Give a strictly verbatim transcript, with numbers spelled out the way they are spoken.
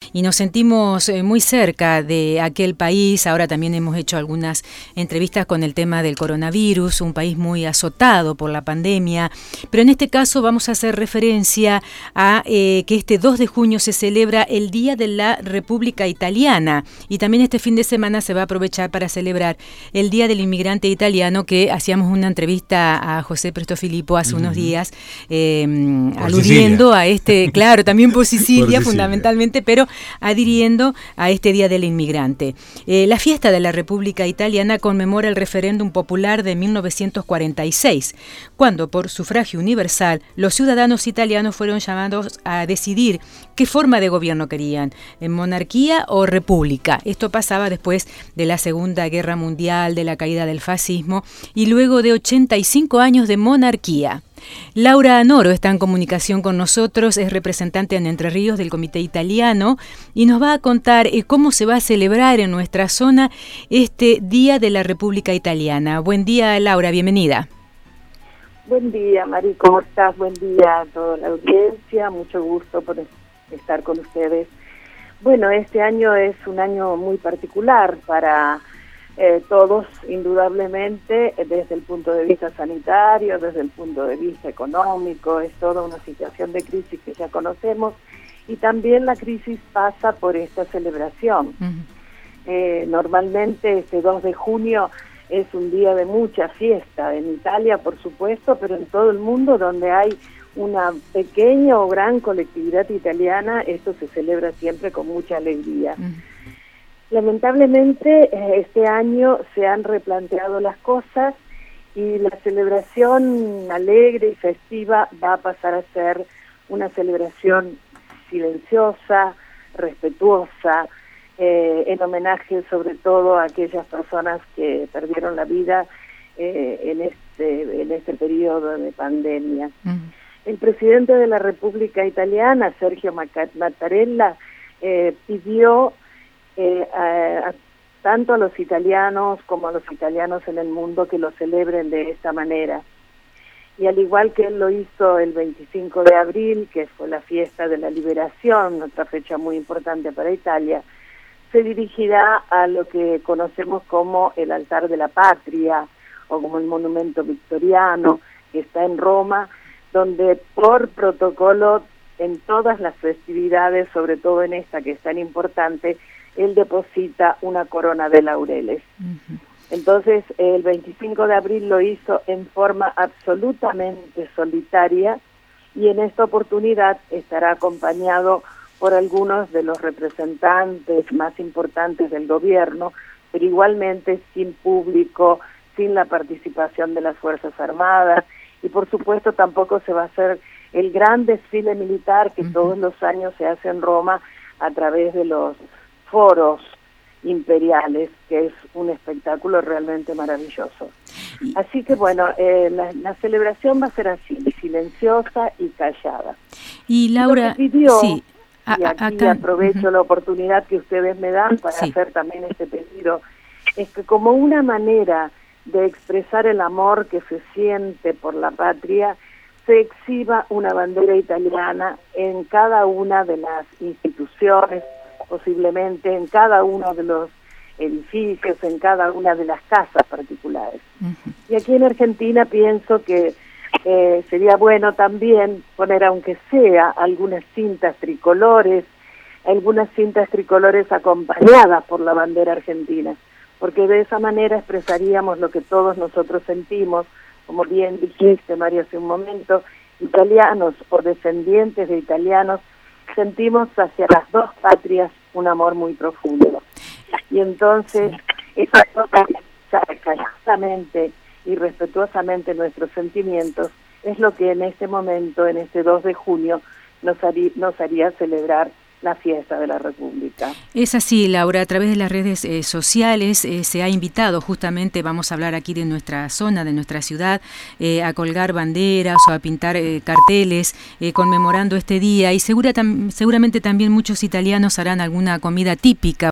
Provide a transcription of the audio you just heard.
y nos sentimos eh, muy cerca de aquel país. Ahora también hemos hecho algunas entrevistas con el tema del coronavirus, un país muy azotado por la pandemia, pero en este caso vamos a hacer referencia a eh, que este dos de junio se celebra el Día de la República Italiana, y también este fin de semana se va a aprovechar para celebrar el Día del Inmigrante Italiano, que hacíamos una entrevista a José Prestofilippo hace uh-huh. unos días, eh, aludiendo Sicilia. a este, claro, también por Sicilia, por Sicilia fundamentalmente, pero adhiriendo a este Día del Inmigrante. Eh, la fiesta de la República Italiana conmemora el referéndum popular de mil novecientos cuarenta y seis, cuando por sufragio universal los ciudadanos italianos fueron llamados a decidir qué forma de gobierno querían, en monarquía o república. Esto pasaba después de la Segunda Guerra Mundial, de la caída del fascismo y luego de ochenta y cinco años de monarquía. Laura Anoro está en comunicación con nosotros, es representante en Entre Ríos del Comité Italiano y nos va a contar eh, cómo se va a celebrar en nuestra zona este Día de la República Italiana. Buen día, Laura, bienvenida. Buen día, Mari, ¿cómo estás? Buen día a toda la audiencia, mucho gusto por estar con ustedes. Bueno, este año es un año muy particular para eh, todos, indudablemente, desde el punto de vista sanitario, desde el punto de vista económico, es toda una situación de crisis que ya conocemos, y también la crisis pasa por esta celebración. Uh-huh. Eh, normalmente este dos de junio es un día de mucha fiesta, en Italia por supuesto, pero en todo el mundo donde hay una pequeña o gran colectividad italiana, esto se celebra siempre con mucha alegría. Uh-huh. Lamentablemente este año se han replanteado las cosas y la celebración alegre y festiva va a pasar a ser una celebración silenciosa, respetuosa, Eh, en homenaje sobre todo a aquellas personas que perdieron la vida eh, en este en este periodo de pandemia. Uh-huh. El presidente de la República Italiana, Sergio Mattarella, eh, pidió eh, a, a, tanto a los italianos como a los italianos en el mundo que lo celebren de esta manera. Y al igual que él lo hizo el veinticinco de abril, que fue la fiesta de la liberación, otra fecha muy importante para Italia, se dirigirá a lo que conocemos como el altar de la patria o como el monumento victoriano, que está en Roma, donde por protocolo en todas las festividades, sobre todo en esta que es tan importante, él deposita una corona de laureles. Uh-huh. Entonces el veinticinco de abril lo hizo en forma absolutamente solitaria y en esta oportunidad estará acompañado por algunos de los representantes más importantes del gobierno, pero igualmente sin público, sin la participación de las Fuerzas Armadas, y por supuesto tampoco se va a hacer el gran desfile militar que uh-huh. todos los años se hace en Roma a través de los foros imperiales, que es un espectáculo realmente maravilloso. Así que bueno, eh, la, la celebración va a ser así, silenciosa y callada. Y Laura, Lo que pidió, sí. y aquí acá, aprovecho uh-huh. la oportunidad que ustedes me dan para sí. hacer también este pedido, es que como una manera de expresar el amor que se siente por la patria, se exhiba una bandera italiana en cada una de las instituciones, posiblemente en cada uno de los edificios, en cada una de las casas particulares. Uh-huh. Y aquí en Argentina pienso que Eh, sería bueno también poner, aunque sea, algunas cintas tricolores, algunas cintas tricolores acompañadas por la bandera argentina, porque de esa manera expresaríamos lo que todos nosotros sentimos, como bien dijiste, María, hace un momento, italianos o descendientes de italianos, sentimos hacia las dos patrias un amor muy profundo. Y entonces, esa cosa calladamente y respetuosamente nuestros sentimientos es lo que en este momento, en este dos de junio, nos haría, nos haría celebrar la fiesta de la República. Es así, Laura, a través de las redes eh, sociales eh, se ha invitado justamente, vamos a hablar aquí de nuestra zona, de nuestra ciudad, eh, a colgar banderas o a pintar eh, carteles eh, conmemorando este día, y segura, tam, seguramente también muchos italianos harán alguna comida típica